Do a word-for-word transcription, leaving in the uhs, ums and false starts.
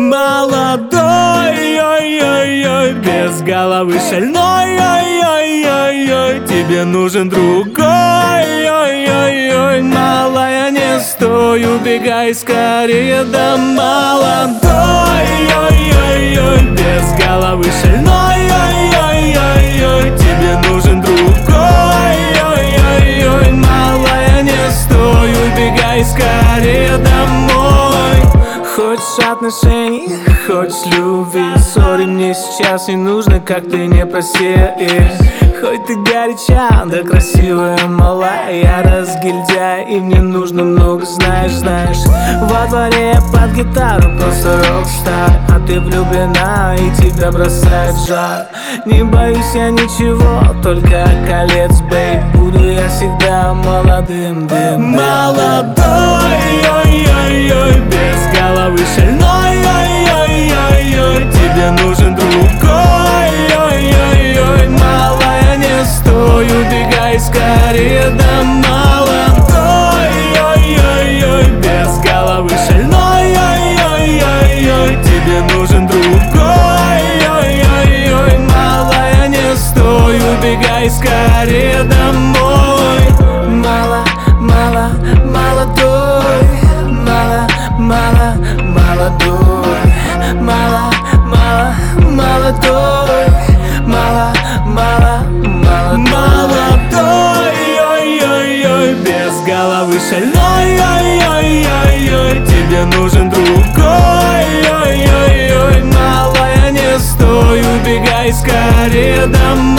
Молодой, ой-ой-ой, без головы шальной, ой-ой-ой-ой, тебе нужен другой, ой-ой-ой, малая, не стой, убегай скорее, да молодой, ой-ой-ой, без головы шальной, ой-ой-ой-ой, тебе нужен другой, ой-ой-ой, малая, не стой, убегай скорее домой. Хочешь отношений, хочешь любви, сори, мне сейчас не нужно, как ты не проси. Хоть ты горяча, да красивая, малая, я разгильдяй, и мне нужно много, знаешь, знаешь. Во дворе под гитару просто рок-стар, а ты влюблена, и тебя бросает жар. Не боюсь я ничего, только колец, бейб, буду я всегда молодым, дым. Молодой, ой-ой-ой, без головы шальной, ой-ой-ой-ой, тебе нужен другой, ой-ой-ой, малая, не стой, убегай скорее, да молодой, ой-ой-ой, без головы шальной, ой-ой-ой-ой, тебе нужен другой, ой-ой-ой, малая, не стой, убегай скорее домой. Мало, мало, молодой, мало, мало, молодой, мало, мало, молодой, мало, мало, молодой, ой-ой-ой, без головы шальной, ой-ой-ой-ой, тебе нужен другой, ой-ой-ой, малая, не стой, убегай скорее домой.